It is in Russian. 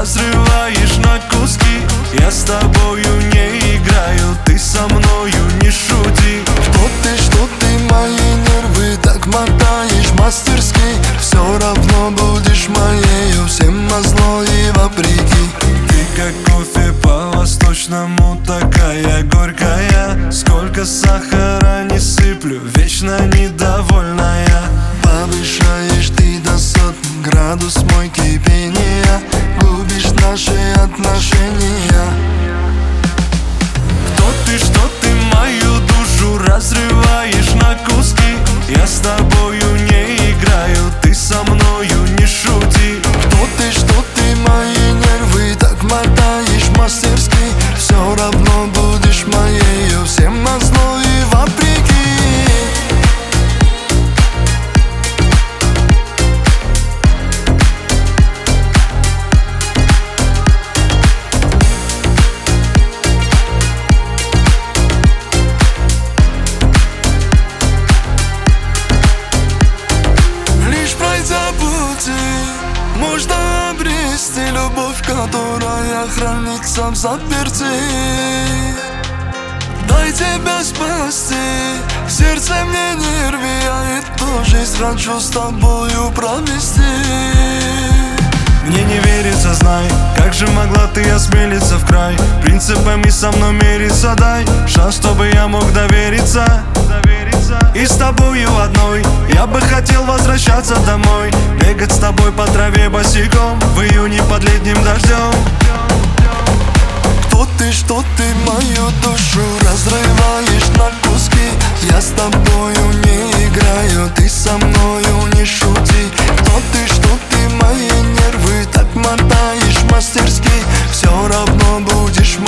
разрываешь на куски. Я с тобою не играю, ты со мною не шути. Что ты мои нервы так мотаешь мастерски. Все равно будешь моею, всем назло и вопреки. Ты как кофе по-восточному, такая горькая. Сколько сахара не сыплю, вечно недовольная. Повышаешь ты до сотни, градус мой кипения. Губишь наши отношения. Кто ты, что ты мою душу разрываешь на куски. Я с тобою не играю, ты со мною не шути. Что ты мои нервы так мотаешь мастерски. Все равно будешь моею, всем назло и вопреки. Можно обрести любовь, которая хранится в заперти. Дай тебя спасти, сердце мне не рви. Я эту жизнь хочу с тобою провести. Мне не верится, знай, как же могла ты осмелиться в край. Принципами со мной мириться, дай шанс, чтобы я мог довериться. И с тобою одной я бы хотел возвращаться домой. Бегать с тобой по траве босиком в июне под летним дождем. Что ты мою душу разрываешь на куски. Я с тобою не играю, ты со мною не шути. Что ты мои нервы так мотаешь мастерски. Все равно будешь